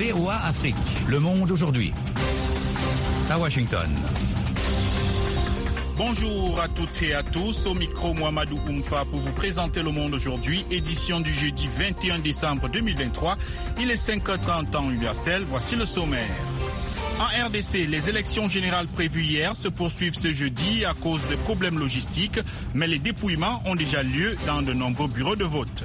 VOA Afrique, le monde aujourd'hui. À Washington. Bonjour à toutes et à tous, au micro Mohamedou Oumfa pour vous présenter Le Monde aujourd'hui, édition du jeudi 21 décembre 2023. Il est 5h30 temps universel, voici le sommaire. En RDC, les élections générales prévues hier se poursuivent ce jeudi à cause de problèmes logistiques, mais les dépouillements ont déjà lieu dans de nombreux bureaux de vote.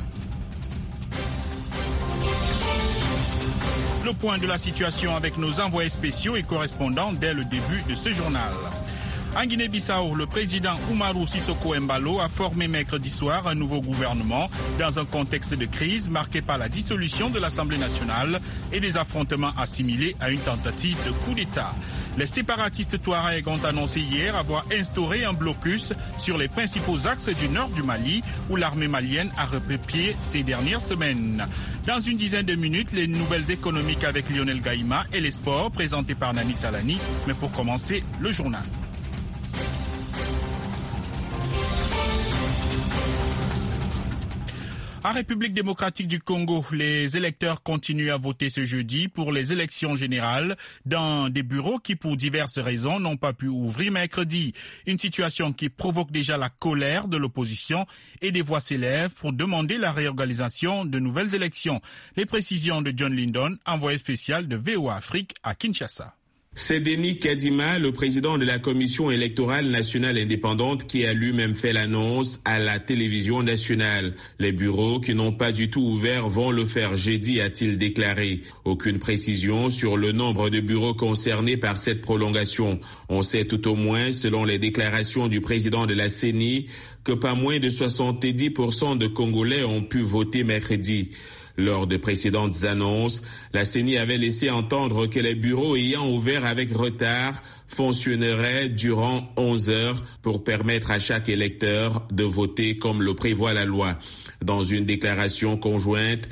Le point de la situation avec nos envoyés spéciaux et correspondants dès le début de ce journal. En Guinée-Bissau, le président Umaru Sissoko Embalo a formé mercredi soir un nouveau gouvernement dans un contexte de crise marqué par la dissolution de l'Assemblée nationale et des affrontements assimilés à une tentative de coup d'État. Les séparatistes Touaregs ont annoncé hier avoir instauré un blocus sur les principaux axes du nord du Mali où l'armée malienne a repris pied ces dernières semaines. Dans une dizaine de minutes, les nouvelles économiques avec Lionel Gaïma et les sports présentés par Nani Talani. Mais pour commencer, le journal. En République démocratique du Congo, les électeurs continuent à voter ce jeudi pour les élections générales dans des bureaux qui, pour diverses raisons, n'ont pas pu ouvrir mercredi. Une situation qui provoque déjà la colère de l'opposition et des voix s'élèvent pour demander la réorganisation de nouvelles élections. Les précisions de John Lindon, envoyé spécial de VOA Afrique à Kinshasa. C'est Denis Kadima, le président de la Commission électorale nationale indépendante, qui a lui-même fait l'annonce à la télévision nationale. Les bureaux qui n'ont pas du tout ouvert vont le faire jeudi, a-t-il déclaré. Aucune précision sur le nombre de bureaux concernés par cette prolongation. On sait tout au moins, selon les déclarations du président de la CENI, que pas moins de 70% de Congolais ont pu voter mercredi. Lors de précédentes annonces, la CENI avait laissé entendre que les bureaux ayant ouvert avec retard fonctionneraient durant 11 heures pour permettre à chaque électeur de voter comme le prévoit la loi. Dans une déclaration conjointe,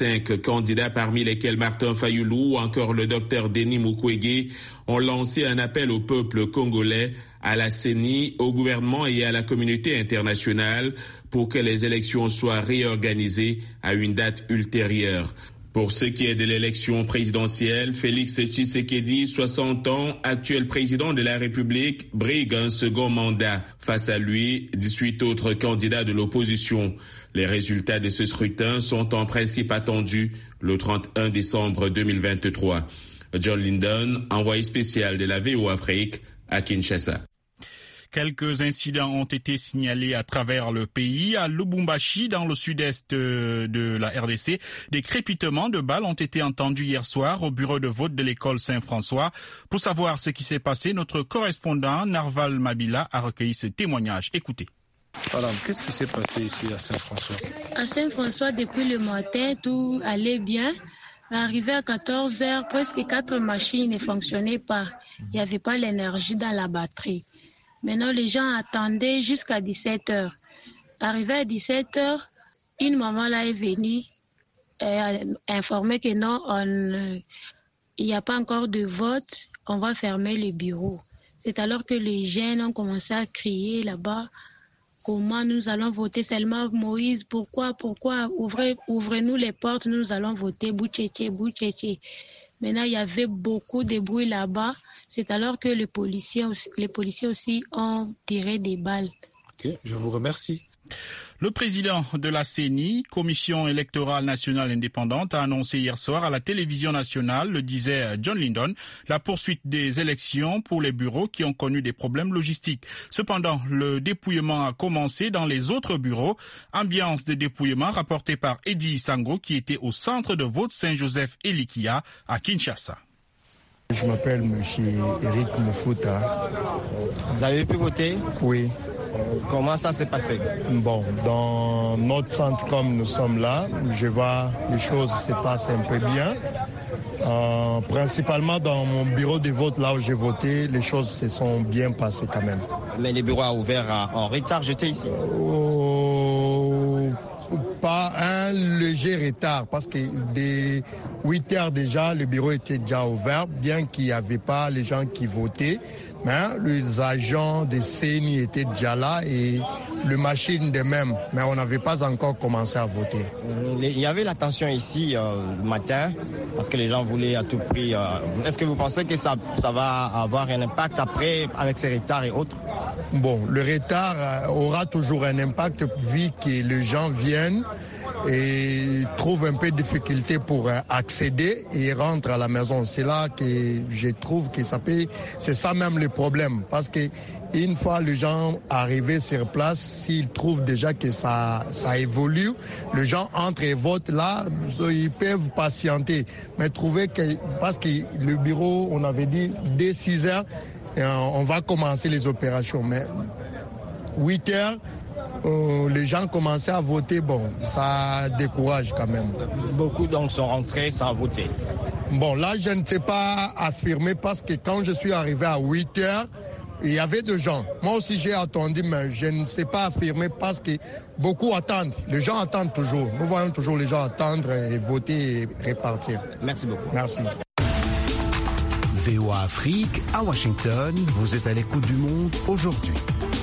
5 candidats, parmi lesquels Martin Fayulu ou encore le docteur Denis Mukwege, ont lancé un appel au peuple congolais, à la CENI, au gouvernement et à la communauté internationale pour que les élections soient réorganisées à une date ultérieure. Pour ce qui est de l'élection présidentielle, Félix Tshisekedi, 60 ans, actuel président de la République, brigue un second mandat. Face à lui, 18 autres candidats de l'opposition. Les résultats de ce scrutin sont en principe attendus le 31 décembre 2023. John Lindon, envoyé spécial de la VOA Afrique à Kinshasa. Quelques incidents ont été signalés à travers le pays. À Lubumbashi, dans le sud-est de la RDC, des crépitements de balles ont été entendus hier soir au bureau de vote de l'école Saint-François. Pour savoir ce qui s'est passé, notre correspondant Narval Mabila a recueilli ce témoignage. Écoutez. Madame, qu'est-ce qui s'est passé ici à Saint-François? À Saint-François, depuis le matin, tout allait bien. Arrivé à 14h, presque 4 machines ne fonctionnaient pas. Il n'y avait pas l'énergie dans la batterie. Maintenant, les gens attendaient jusqu'à 17h. Arrivé à 17h, une maman là est venue informer que non, il n'y a pas encore de vote, on va fermer le bureau. C'est alors que les jeunes ont commencé à crier là-bas, comment nous allons voter seulement Moïse, pourquoi, ouvrez-nous les portes, nous allons voter Bouchéché. Maintenant, il y avait beaucoup de bruit là-bas. C'est alors que les policiers aussi ont tiré des balles. Ok, je vous remercie. Le président de la CENI, Commission électorale nationale indépendante, a annoncé hier soir à la télévision nationale, le disait John Lindon, la poursuite des élections pour les bureaux qui ont connu des problèmes logistiques. Cependant, le dépouillement a commencé dans les autres bureaux. Ambiance de dépouillement rapportée par Eddie Sango qui était au centre de vote Saint-Joseph-Elikia à Kinshasa. Je m'appelle M. Eric Mufouta. Vous avez pu voter? Oui. Comment ça s'est passé? Bon, dans notre centre, comme nous sommes là, je vois les choses se passent un peu bien. Principalement dans mon bureau de vote, là où j'ai voté, les choses se sont bien passées quand même. Mais les bureaux ont ouvert en retard, j'étais ici. Pas un léger retard, parce que dès 8 heures déjà, le bureau était déjà ouvert, bien qu'il n'y avait pas les gens qui votaient. Mais les agents de CENI étaient déjà là et les machines de même. Mais on n'avait pas encore commencé à voter. Il y avait la tension ici le matin parce que les gens voulaient à tout prix. Est-ce que vous pensez que ça va avoir un impact après avec ces retards et autres? Bon, le retard aura toujours un impact vu que les gens viennent et trouvent un peu de difficulté pour accéder et rentrent à la maison. C'est là que je trouve que c'est ça même le problème. Parce que une fois les gens arrivés sur place, s'ils trouvent déjà que ça évolue, les gens entrent et votent là, ils peuvent patienter. Mais trouver que, parce que le bureau, on avait dit, dès 6 heures, on va commencer les opérations. Mais 8 heures, les gens commençaient à voter, bon, ça décourage quand même. Beaucoup donc sont rentrés sans voter. Bon, là, je ne sais pas affirmer parce que quand je suis arrivé à 8 heures, il y avait des gens. Moi aussi, j'ai attendu, mais je ne sais pas affirmer parce que beaucoup attendent. Les gens attendent toujours. Nous voyons toujours les gens attendre et voter et repartir. Merci beaucoup. Merci. VOA Afrique, à Washington, vous êtes à l'écoute du monde aujourd'hui.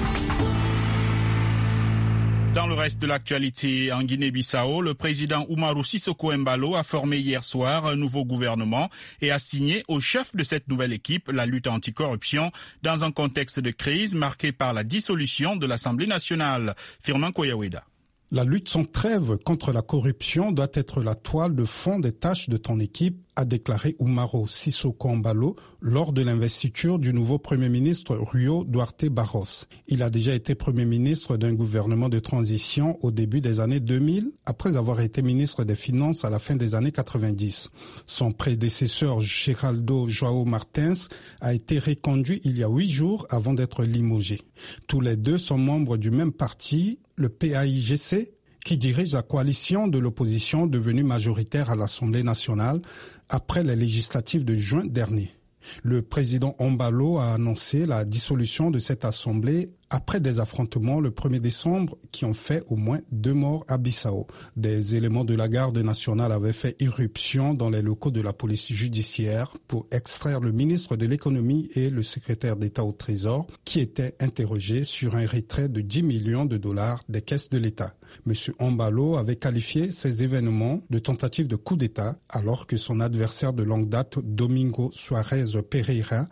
Dans le reste de l'actualité, en Guinée-Bissau, le président Umaru Sissoco Embalo a formé hier soir un nouveau gouvernement et a signé au chef de cette nouvelle équipe la lutte anticorruption dans un contexte de crise marqué par la dissolution de l'Assemblée nationale. Firmin Koyaweda. La lutte sans trêve contre la corruption doit être la toile de fond des tâches de ton équipe, a déclaré Umaru Sissoco Embalo lors de l'investiture du nouveau Premier ministre Rio Duarte Barros. Il a déjà été Premier ministre d'un gouvernement de transition au début des années 2000, après avoir été ministre des Finances à la fin des années 90. Son prédécesseur Geraldo João Martins a été reconduit il y a 8 jours avant d'être limogé. Tous les deux sont membres du même parti, le PAIGC, qui dirige la coalition de l'opposition devenue majoritaire à l'Assemblée nationale après les législatives de juin dernier. Le président Embalo a annoncé la dissolution de cette assemblée après des affrontements le 1er décembre qui ont fait au moins 2 morts à Bissau. Des éléments de la garde nationale avaient fait irruption dans les locaux de la police judiciaire pour extraire le ministre de l'économie et le secrétaire d'État au Trésor qui étaient interrogés sur un retrait de 10 millions de dollars des caisses de l'État. M. Embalo avait qualifié ces événements de tentative de coup d'État alors que son adversaire de longue date, Domingo Suarez Pereira,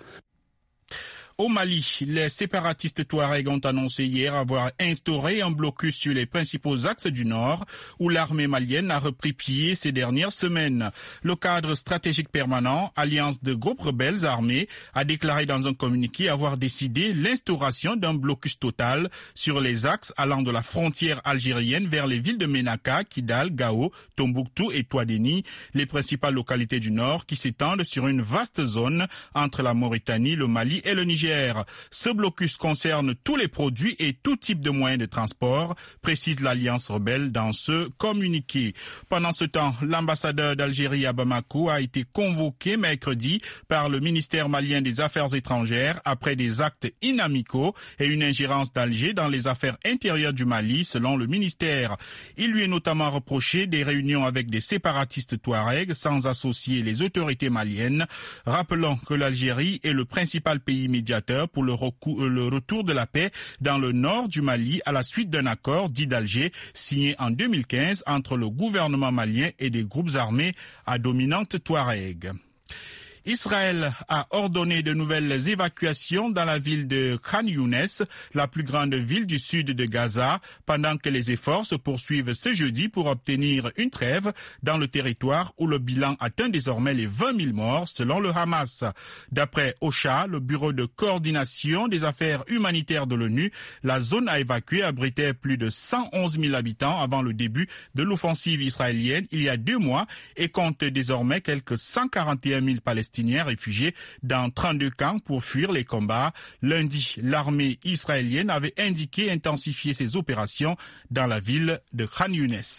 Au Mali, les séparatistes Touaregs ont annoncé hier avoir instauré un blocus sur les principaux axes du Nord où l'armée malienne a repris pied ces dernières semaines. Le cadre stratégique permanent, alliance de groupes rebelles armés, a déclaré dans un communiqué avoir décidé l'instauration d'un blocus total sur les axes allant de la frontière algérienne vers les villes de Ménaka, Kidal, Gao, Tombouctou et Touadéni, les principales localités du Nord qui s'étendent sur une vaste zone entre la Mauritanie, le Mali et le Niger. Ce blocus concerne tous les produits et tout type de moyens de transport, précise l'Alliance rebelle dans ce communiqué. Pendant ce temps, l'ambassadeur d'Algérie à Bamako a été convoqué mercredi par le ministère malien des Affaires étrangères après des actes inamicaux et une ingérence d'Alger dans les affaires intérieures du Mali, selon le ministère. Il lui est notamment reproché des réunions avec des séparatistes touaregs sans associer les autorités maliennes, rappelant que l'Algérie est le principal pays médiateur pour le retour de la paix dans le nord du Mali à la suite d'un accord dit d'Alger signé en 2015 entre le gouvernement malien et des groupes armés à dominante touareg. Israël a ordonné de nouvelles évacuations dans la ville de Khan Younes, la plus grande ville du sud de Gaza, pendant que les efforts se poursuivent ce jeudi pour obtenir une trêve dans le territoire où le bilan atteint désormais les 20 000 morts selon le Hamas. D'après OCHA, le bureau de coordination des affaires humanitaires de l'ONU, la zone à évacuer abritait plus de 111 000 habitants avant le début de l'offensive israélienne il y a 2 mois et compte désormais quelques 141 000 Palestiniens réfugiés dans 32 camps pour fuir les combats. Lundi, l'armée israélienne avait indiqué intensifier ses opérations dans la ville de Khan Younes.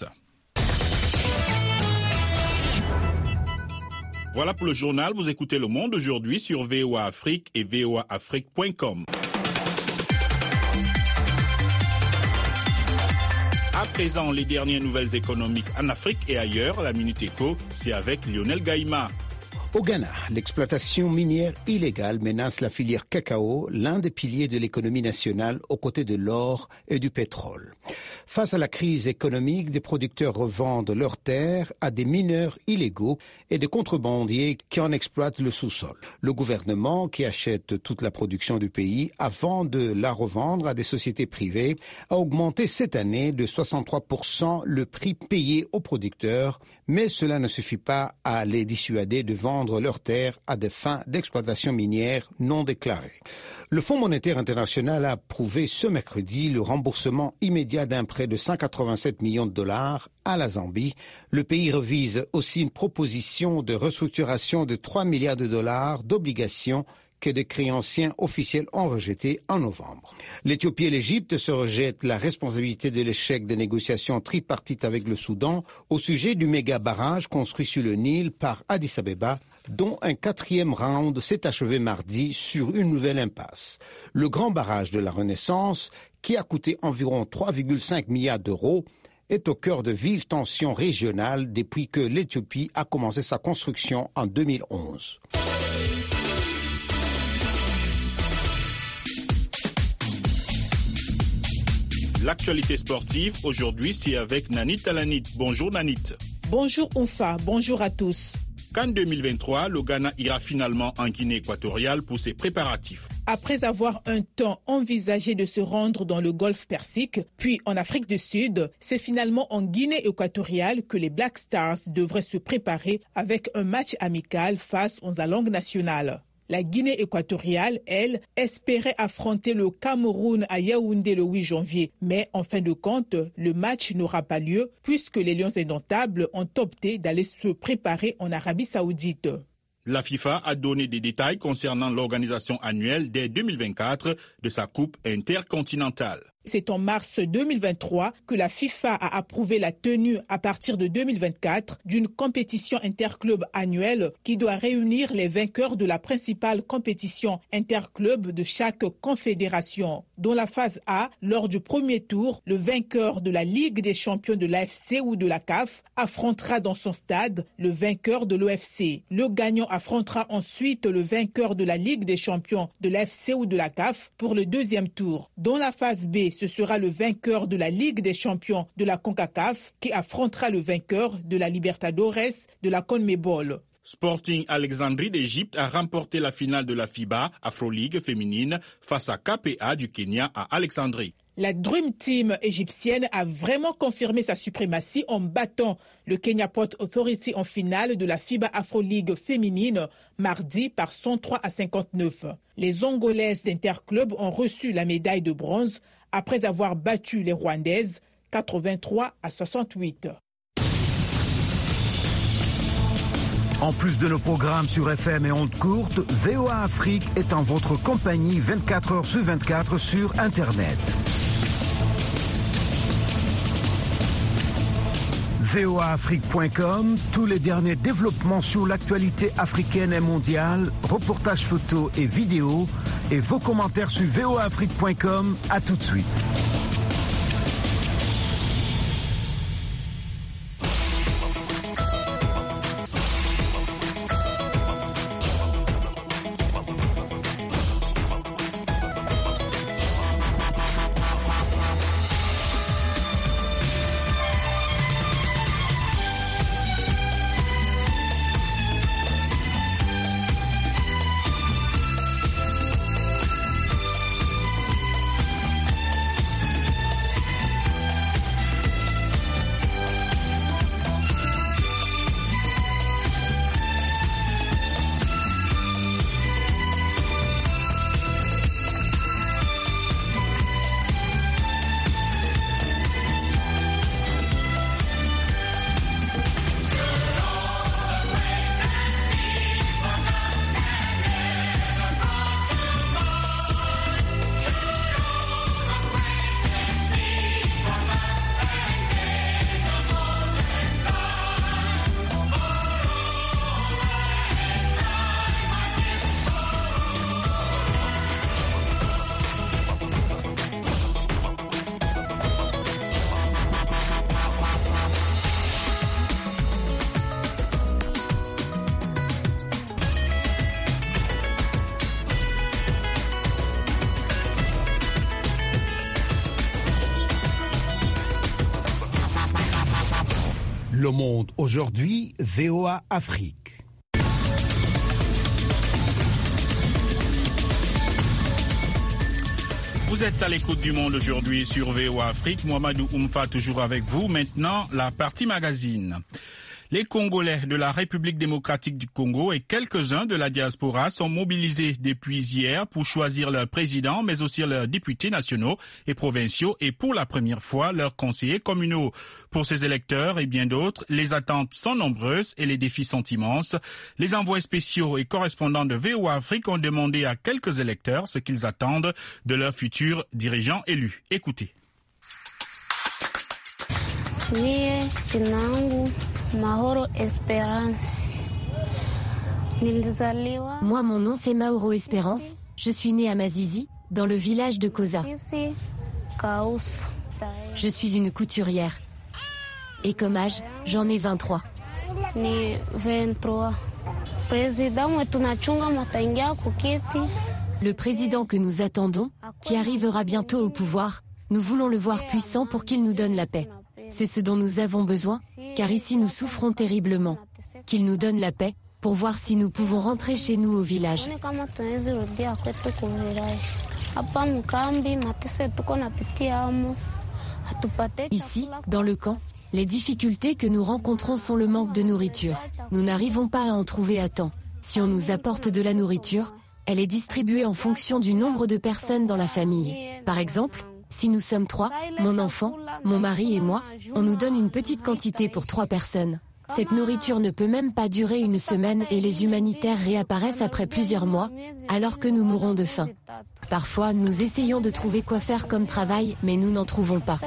Voilà pour le journal. Vous écoutez Le Monde aujourd'hui sur VOA Afrique et voaafrique.com. À présent, les dernières nouvelles économiques en Afrique et ailleurs. La Minute Éco, c'est avec Lionel Gaïma. Au Ghana, l'exploitation minière illégale menace la filière cacao, l'un des piliers de l'économie nationale aux côtés de l'or et du pétrole. Face à la crise économique, des producteurs revendent leurs terres à des mineurs illégaux et des contrebandiers qui en exploitent le sous-sol. Le gouvernement, qui achète toute la production du pays avant de la revendre à des sociétés privées, a augmenté cette année de 63% le prix payé aux producteurs, mais cela ne suffit pas à les dissuader de vendre leurs terres à des fins d'exploitation minière non déclarées. Le Fonds monétaire international a approuvé ce mercredi le remboursement immédiat d'un prêt de 187 millions de dollars à la Zambie. Le pays revise aussi une proposition de restructuration de 3 milliards de dollars d'obligations que des créanciers officiels ont rejeté en novembre. L'Éthiopie et l'Égypte se rejettent la responsabilité de l'échec des négociations tripartites avec le Soudan au sujet du méga barrage construit sur le Nil par Addis Abeba, dont un 4e round s'est achevé mardi sur une nouvelle impasse. Le grand barrage de la Renaissance, qui a coûté environ 3,5 milliards d'euros, est au cœur de vives tensions régionales depuis que l'Éthiopie a commencé sa construction en 2011. L'actualité sportive, aujourd'hui, c'est avec Nanit Talanit. Bonjour Nanit. Bonjour Oufa, bonjour à tous. CAN 2023, le Ghana ira finalement en Guinée équatoriale pour ses préparatifs. Après avoir un temps envisagé de se rendre dans le Golfe Persique, puis en Afrique du Sud, c'est finalement en Guinée équatoriale que les Black Stars devraient se préparer avec un match amical face aux langues nationales. La Guinée équatoriale, elle, espérait affronter le Cameroun à Yaoundé le 8 janvier. Mais en fin de compte, le match n'aura pas lieu puisque les Lions indomptables ont opté d'aller se préparer en Arabie Saoudite. La FIFA a donné des détails concernant l'organisation annuelle dès 2024 de sa Coupe intercontinentale. C'est en mars 2023 que la FIFA a approuvé la tenue à partir de 2024 d'une compétition interclub annuelle qui doit réunir les vainqueurs de la principale compétition interclub de chaque confédération. Dans la phase A, lors du premier tour, le vainqueur de la Ligue des champions de l'AFC ou de la CAF affrontera dans son stade le vainqueur de l'OFC. Le gagnant affrontera ensuite le vainqueur de la Ligue des champions de l'AFC ou de la CAF pour le deuxième tour. Dans la phase B, ce sera le vainqueur de la Ligue des champions de la CONCACAF qui affrontera le vainqueur de la Libertadores de la CONMEBOL. Sporting Alexandrie d'Égypte a remporté la finale de la FIBA Afro League féminine face à KPA du Kenya à Alexandrie. La Dream Team égyptienne a vraiment confirmé sa suprématie en battant le Kenya Port Authority en finale de la FIBA Afro League féminine mardi par 103-59. Les Angolaises d'Interclub ont reçu la médaille de bronze après avoir battu les Rwandaises 83-68. En plus de nos programmes sur FM et ondes courtes, VOA Afrique est en votre compagnie 24 heures sur 24 sur Internet. voaafrique.com, tous les derniers développements sur l'actualité africaine et mondiale, reportages photos et vidéos, et vos commentaires sur voaafrique.com. À tout de suite. Le Monde aujourd'hui, VOA Afrique. Vous êtes à l'écoute du Monde aujourd'hui sur VOA Afrique. Mohamedou Oumfa toujours avec vous. Maintenant, la partie magazine. Les Congolais de la République démocratique du Congo et quelques-uns de la diaspora sont mobilisés depuis hier pour choisir leur président, mais aussi leurs députés nationaux et provinciaux et pour la première fois leurs conseillers communaux. Pour ces électeurs et bien d'autres, les attentes sont nombreuses et les défis sont immenses. Les envois spéciaux et correspondants de VOA Afrique ont demandé à quelques électeurs ce qu'ils attendent de leurs futurs dirigeants élus. Écoutez. Mahoro Espérance. Moi, mon nom c'est Mauro Espérance. Je suis née à Mazizi, dans le village de Koza. Je suis une couturière. Et comme âge, j'en ai 23. Le président que nous attendons, qui arrivera bientôt au pouvoir, nous voulons le voir puissant pour qu'il nous donne la paix. C'est ce dont nous avons besoin, car ici nous souffrons terriblement. Qu'il nous donne la paix, pour voir si nous pouvons rentrer chez nous au village. Ici, dans le camp, les difficultés que nous rencontrons sont le manque de nourriture. Nous n'arrivons pas à en trouver à temps. Si on nous apporte de la nourriture, elle est distribuée en fonction du nombre de personnes dans la famille. Par exemple, si nous sommes 3, mon enfant, mon mari et moi, on nous donne une petite quantité pour 3 personnes. Cette nourriture ne peut même pas durer une semaine et les humanitaires réapparaissent après plusieurs mois, alors que nous mourons de faim. Parfois, nous essayons de trouver quoi faire comme travail, mais nous n'en trouvons pas.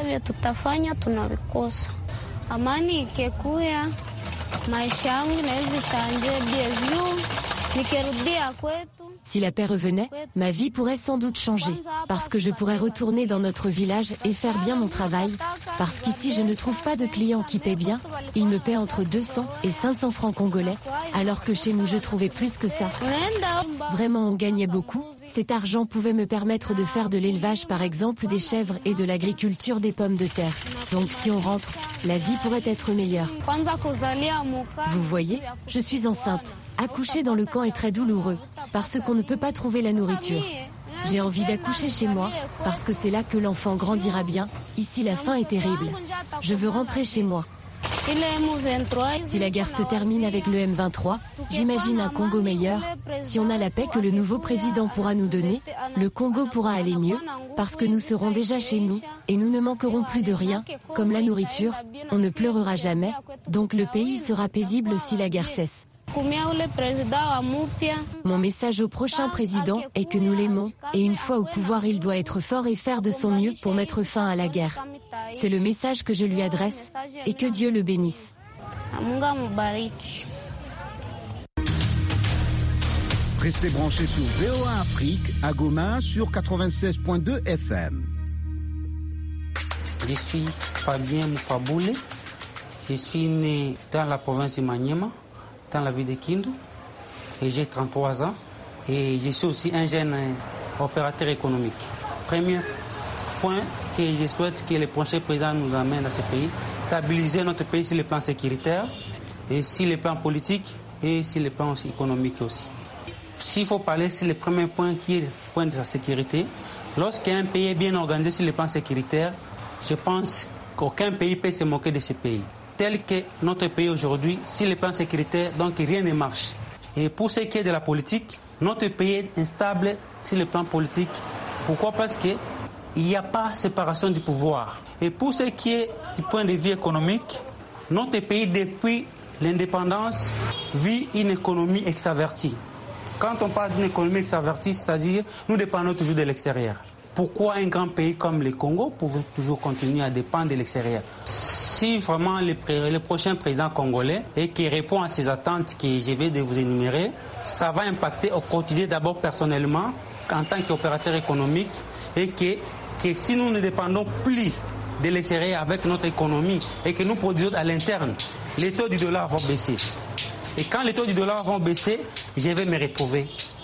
Si la paix revenait, ma vie pourrait sans doute changer, parce que je pourrais retourner dans notre village et faire bien mon travail, parce qu'ici je ne trouve pas de clients qui paient bien, ils me paient entre 200 et 500 francs congolais, alors que chez nous je trouvais plus que ça. Vraiment on gagnait beaucoup, cet argent pouvait me permettre de faire de l'élevage par exemple des chèvres et de l'agriculture des pommes de terre. Donc si on rentre, la vie pourrait être meilleure. Vous voyez, je suis enceinte. Accoucher dans le camp est très douloureux, parce qu'on ne peut pas trouver la nourriture. J'ai envie d'accoucher chez moi, parce que c'est là que l'enfant grandira bien. Ici, la faim est terrible. Je veux rentrer chez moi. Si la guerre se termine avec le M23, j'imagine un Congo meilleur. Si on a la paix que le nouveau président pourra nous donner, le Congo pourra aller mieux, parce que nous serons déjà chez nous, et nous ne manquerons plus de rien, comme la nourriture, on ne pleurera jamais, donc le pays sera paisible si la guerre cesse. Mon message au prochain président est que nous l'aimons, et une fois au pouvoir il doit être fort et faire de son mieux pour mettre fin à la guerre. C'est le message que je lui adresse, et que Dieu le bénisse. Restez branchés sur VOA Afrique, à Goma, sur 96.2 FM. Je suis Fabien Moufaboulé, je suis né dans la province de Maniema, dans la ville de Kindu, et j'ai 33 ans, et je suis aussi un jeune opérateur économique. Premier point que je souhaite que le prochain président nous amène dans ce pays, stabiliser notre pays sur le plan sécuritaire, et sur le plan politique, et sur le plan économique aussi. S'il faut parler sur le premier point qui est le point de la sécurité, lorsqu'un pays est bien organisé sur le plan sécuritaire, je pense qu'aucun pays peut se moquer de ce pays. Tel que notre pays aujourd'hui, sur le plan sécuritaire, donc rien ne marche. Et pour ce qui est de la politique, notre pays est instable sur le plan politique. Pourquoi? Parce qu'il n'y a pas séparation du pouvoir. Et pour ce qui est du point de vue économique, notre pays, depuis l'indépendance, vit une économie extravertie. Quand on parle d'une économie extravertie, c'est-à-dire nous dépendons toujours de l'extérieur. Pourquoi un grand pays comme le Congo peut toujours continuer à dépendre de l'extérieur? Si vraiment le prochain président congolais et qui répond à ces attentes que je vais de vous énumérer, ça va impacter au quotidien d'abord personnellement en tant qu'opérateur économique et que si nous ne dépendons plus de l'extérieur avec notre économie et que nous produisons à l'interne, les taux du dollar vont baisser. Et quand les taux du dollar vont baisser, je vais me retrouver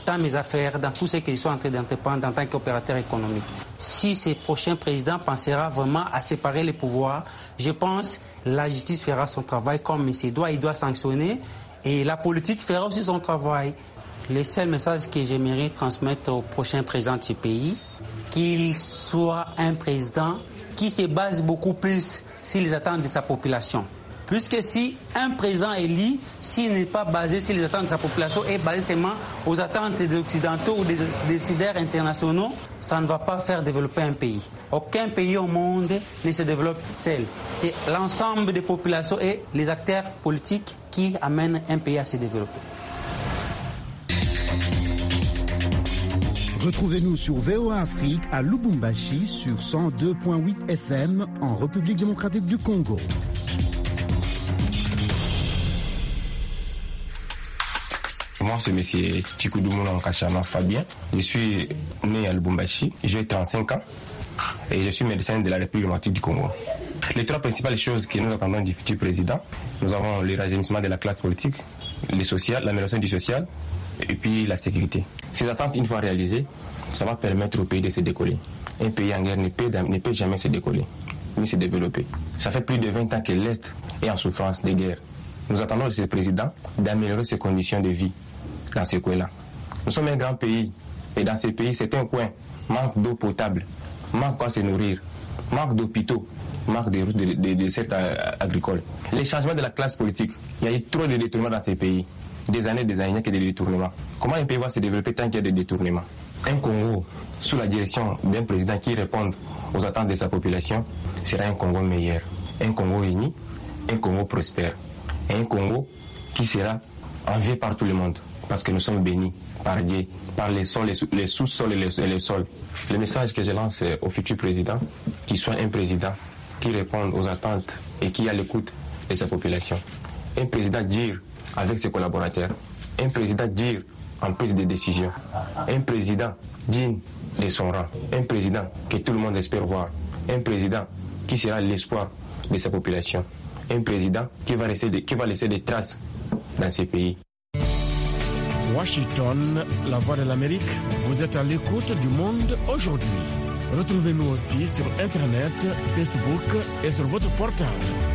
dans mes affaires, dans tout ce que je suis en train d'entreprendre en tant qu'opérateur économique. Si ce prochain président pensera vraiment à séparer les pouvoirs, je pense que la justice fera son travail comme il se doit, il doit sanctionner, et la politique fera aussi son travail. Le seul message que j'aimerais transmettre au prochain président de ce pays, qu'il soit un président qui se base beaucoup plus sur les attentes de sa population. Puisque si un président élu, s'il n'est pas basé sur les attentes de sa population et basé seulement aux attentes des Occidentaux ou des décideurs internationaux, ça ne va pas faire développer un pays. Aucun pays au monde ne se développe seul. C'est l'ensemble des populations et les acteurs politiques qui amènent un pays à se développer. Retrouvez-nous sur VOA Afrique à Lubumbashi sur 102.8 FM en République démocratique du Congo. Moi, c'est M. Chikudumuna Nkashama Fabien. Je suis né à Lubumbashi, j'ai 35 ans et je suis médecin de la République démocratique du Congo. Les trois principales choses que nous attendons du futur président, nous avons le rajeunissement de la classe politique, le social, l'amélioration du social et puis la sécurité. Ces attentes, une fois réalisées, ça va permettre au pays de se décoller. Un pays en guerre ne peut jamais se décoller, ni se développer. Ça fait plus de 20 ans que l'Est est en souffrance de guerre. Nous attendons de ce président d'améliorer ses conditions de vie dans ce coin-là. Nous sommes un grand pays et dans ce pays, c'est un coin. Manque d'eau potable, manque quoi se nourrir, manque d'hôpitaux, manque de routes, de secteurs agricoles. Les changements de la classe politique, il y a eu trop de détournements dans ces pays. Des années, il n'y a que des détournements. Comment un pays va se développer tant qu'il y a des détournements? Un Congo, sous la direction d'un président qui répond aux attentes de sa population, sera un Congo meilleur. Un Congo uni, un Congo prospère. Et un Congo qui sera envié par tout le monde. Parce que nous sommes bénis par Dieu, par les sols, les sous-sols et les sols. Le message que je lance au futur président, qu'il soit un président qui réponde aux attentes et qui a l'écoute de sa population. Un président dire avec ses collaborateurs. Un président dire en prise de décision. Un président digne de son rang. Un président que tout le monde espère voir. Un président qui sera l'espoir de sa population. Un président qui va laisser des traces dans ces pays. Washington, la voix de l'Amérique, vous êtes à l'écoute du monde aujourd'hui. Retrouvez-nous aussi sur Internet, Facebook et sur votre portable.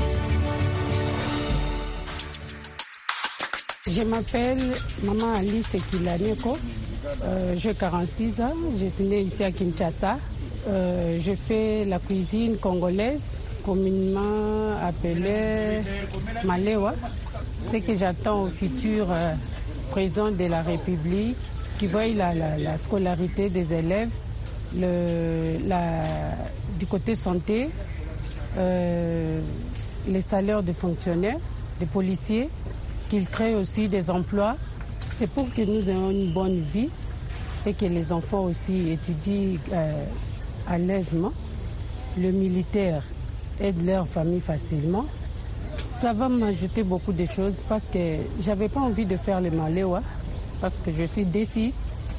Je m'appelle Maman Alice Kilaneko, j'ai 46 ans, je suis née ici à Kinshasa. Je fais la cuisine congolaise, communément appelée Malewa. Ce que j'attends au futur président de la République, qui voit la scolarité des élèves, du côté santé, les salaires des fonctionnaires, des policiers, qu'il crée aussi des emplois. C'est pour que nous ayons une bonne vie et que les enfants aussi étudient à l'aisement. Le militaire aide leur famille facilement. Ça va m'ajouter beaucoup de choses parce que j'avais pas envie de faire le Malewa parce que je suis D6.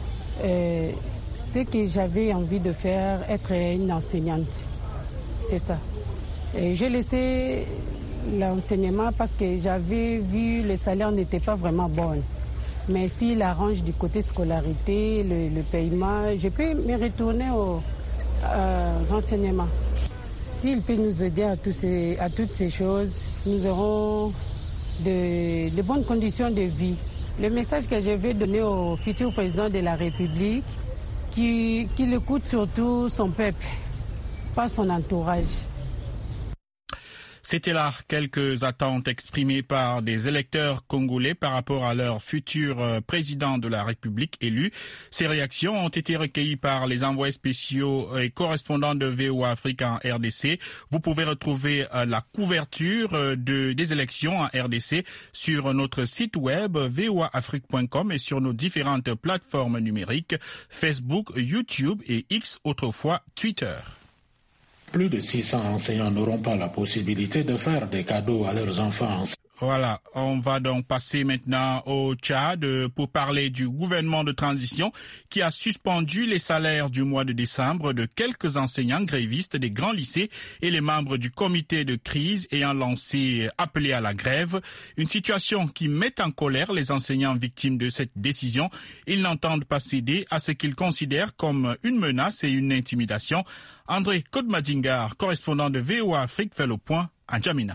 Ce que j'avais envie de faire, être une enseignante. C'est ça. Et j'ai laissé l'enseignement parce que j'avais vu le salaire n'était pas vraiment bon. Mais s'il arrange du côté scolarité, le paiement, je peux me retourner aux enseignements. S'il peut nous aider à toutes ces choses, nous aurons de bonnes conditions de vie. Le message que je vais donner au futur président de la République, qu'il écoute surtout son peuple, pas son entourage. C'était là quelques attentes exprimées par des électeurs congolais par rapport à leur futur président de la République élu. Ces réactions ont été recueillies par les envoyés spéciaux et correspondants de VOA Afrique en RDC. Vous pouvez retrouver la couverture des élections en RDC sur notre site web voaafrique.com et sur nos différentes plateformes numériques Facebook, YouTube et X, autrefois Twitter. Plus de 600 enseignants n'auront pas la possibilité de faire des cadeaux à leurs enfants. Voilà, on va donc passer maintenant au Tchad pour parler du gouvernement de transition qui a suspendu les salaires du mois de décembre de quelques enseignants grévistes des grands lycées et les membres du comité de crise ayant appelé à la grève. Une situation qui met en colère les enseignants victimes de cette décision. Ils n'entendent pas céder à ce qu'ils considèrent comme une menace et une intimidation. André Kodmadingar, correspondant de VOA Afrique, fait le point à N'Djamena.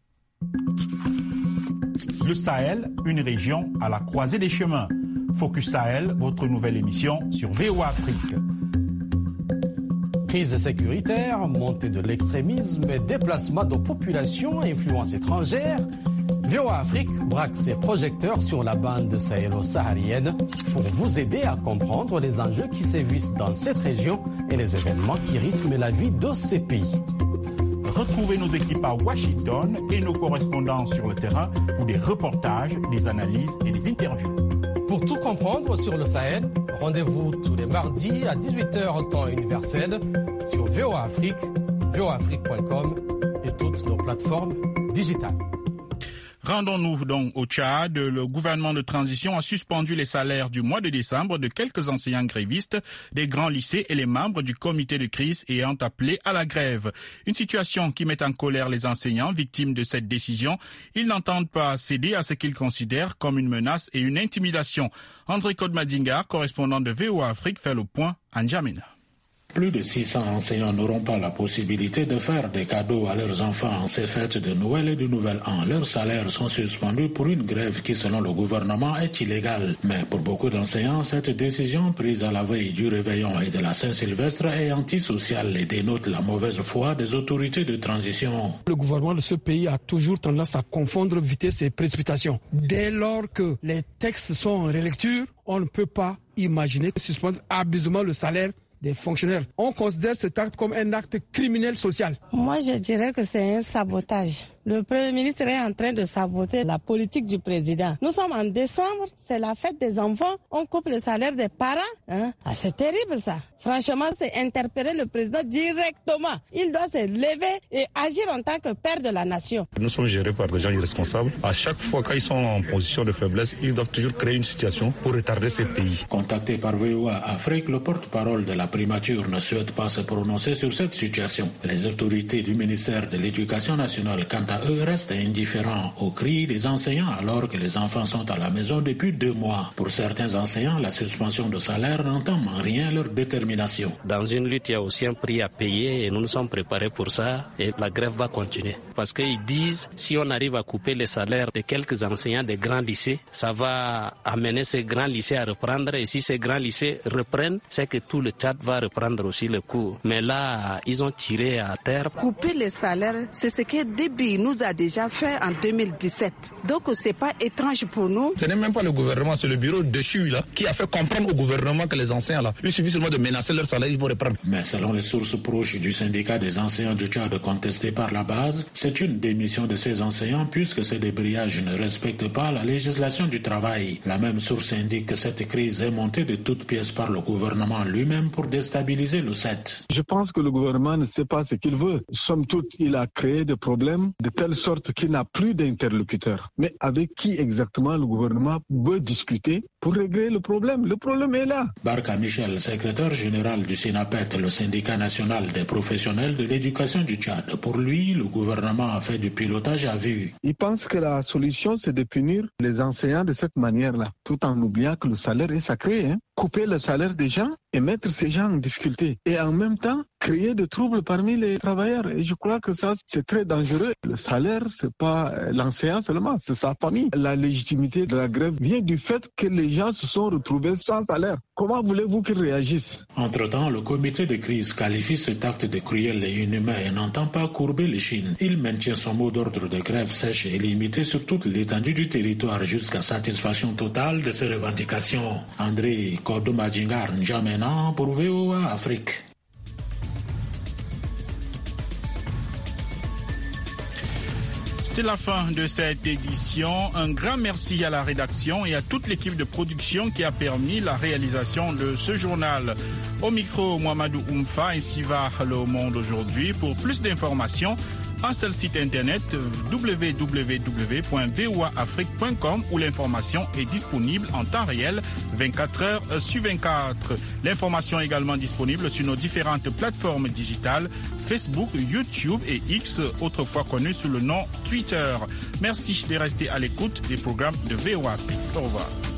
Le Sahel, une région à la croisée des chemins. Focus Sahel, votre nouvelle émission sur VOA Afrique. Crise sécuritaire, montée de l'extrémisme et déplacement de populations à influence étrangère, VOA Afrique braque ses projecteurs sur la bande sahélo-saharienne pour vous aider à comprendre les enjeux qui sévissent dans cette région et les événements qui rythment la vie de ces pays. Retrouvez nos équipes à Washington et nos correspondants sur le terrain pour des reportages, des analyses et des interviews. Pour tout comprendre sur le Sahel, rendez-vous tous les mardis à 18h temps universel sur VOA Afrique, voaafrique.com et toutes nos plateformes digitales. Rendons-nous donc au Tchad. Le gouvernement de transition a suspendu les salaires du mois de décembre de quelques enseignants grévistes des grands lycées et les membres du comité de crise ayant appelé à la grève. Une situation qui met en colère les enseignants victimes de cette décision. Ils n'entendent pas céder à ce qu'ils considèrent comme une menace et une intimidation. André Kodmadingar, correspondant de VOA Afrique, fait le point à N'Djamena. Plus de 600 enseignants n'auront pas la possibilité de faire des cadeaux à leurs enfants en ces fêtes de Noël et de Nouvel An. Leurs salaires sont suspendus pour une grève qui, selon le gouvernement, est illégale. Mais pour beaucoup d'enseignants, cette décision prise à la veille du réveillon et de la Saint-Sylvestre est antisociale et dénote la mauvaise foi des autorités de transition. Le gouvernement de ce pays a toujours tendance à confondre vitesse et précipitation. Dès lors que les textes sont en relecture, on ne peut pas imaginer suspendre abusivement le salaire des fonctionnaires. On considère cet acte comme un acte criminel social. Moi, je dirais que c'est un sabotage. Le Premier ministre est en train de saboter la politique du président. Nous sommes en décembre, c'est la fête des enfants, on coupe le salaire des parents. Ah, c'est terrible ça. Franchement, c'est interpeller le président directement. Il doit se lever et agir en tant que père de la nation. Nous sommes gérés par des gens irresponsables. À chaque fois qu'ils sont en position de faiblesse, ils doivent toujours créer une situation pour retarder ces pays. Contacté par VOA Afrique, le porte-parole de la primature ne souhaite pas se prononcer sur cette situation. Les autorités du ministère de l'Éducation nationale, quant à eux, restent indifférents aux cris des enseignants alors que les enfants sont à la maison depuis 2 mois. Pour certains enseignants, la suspension de salaire n'entame en rien leur détermination. Dans une lutte, il y a aussi un prix à payer et nous nous sommes préparés pour ça et la grève va continuer. Parce qu'ils disent, si on arrive à couper les salaires de quelques enseignants des grands lycées, ça va amener ces grands lycées à reprendre et si ces grands lycées reprennent, c'est que tout le Tchad va reprendre aussi le cours. Mais là, ils ont tiré à terre. Couper les salaires, c'est ce que Déby nous a déjà fait en 2017. Donc c'est pas étrange pour nous. Ce n'est même pas le gouvernement, c'est le bureau de CHU là, qui a fait comprendre au gouvernement que les enseignants là, il suffit seulement de menacer leur salaire, ils vont reprendre. Mais selon les sources proches du syndicat des enseignants du Tchad contesté par la base, c'est une démission de ces enseignants puisque ces débrayages ne respectent pas la législation du travail. La même source indique que cette crise est montée de toutes pièces par le gouvernement lui-même pour déstabiliser le SET. Je pense que le gouvernement ne sait pas ce qu'il veut. Somme toute, il a créé des problèmes de telle sorte qu'il n'a plus d'interlocuteurs. Mais avec qui exactement le gouvernement veut discuter pour régler le problème? Le problème est là. Barka Michel, secrétaire général du SINAPET, le syndicat national des professionnels de l'éducation du Tchad. Pour lui, le gouvernement a fait du pilotage à vue. Il pense que la solution, c'est de punir les enseignants de cette manière-là, tout en oubliant que le salaire est sacré. Couper le salaire des gens et mettre ces gens en difficulté. Et en même temps, créer des troubles parmi les travailleurs. Et je crois que ça, c'est très dangereux. Le salaire, c'est pas l'enseignant seulement, c'est sa famille. La légitimité de la grève vient du fait que les gens se sont retrouvés sans salaire. Comment voulez-vous qu'ils réagissent? Entre-temps, le comité de crise qualifie cet acte de cruel et inhumain et n'entend pas courber les chines. Il maintient son mot d'ordre de grève sèche et limité sur toute l'étendue du territoire jusqu'à satisfaction totale de ses revendications. André Kodmadingar, N'Djamena pour VOA Afrique. C'est la fin de cette édition. Un grand merci à la rédaction et à toute l'équipe de production qui a permis la réalisation de ce journal. Au micro, Mohamedou Oumfa, ainsi va le monde aujourd'hui. Pour plus d'informations, un seul site internet www.voaafrique.com où l'information est disponible en temps réel 24 heures sur 24. L'information est également disponible sur nos différentes plateformes digitales Facebook, YouTube et X, autrefois connu sous le nom Twitter. Merci de rester à l'écoute des programmes de VOA Afrique. Au revoir.